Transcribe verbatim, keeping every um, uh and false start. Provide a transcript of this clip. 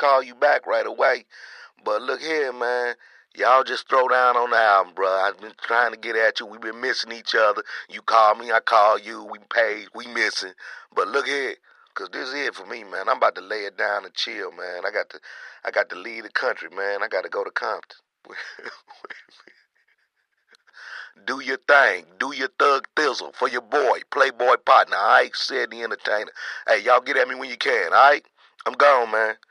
call you back right away. But look here, man. Y'all just throw down on the album, bro. I've been trying to get at you. We've been missing each other. You call me, I call you. We paid, we missing. But look here, cause this is it for me, man. I'm about to lay it down and chill, man. I got to, I got to leave the country, man. I got to go to Compton. Do your thing. Do your thug thizzle for your boy, Playboy partner. All right, said the entertainer. Hey, y'all get at me when you can. All right, I'm gone, man.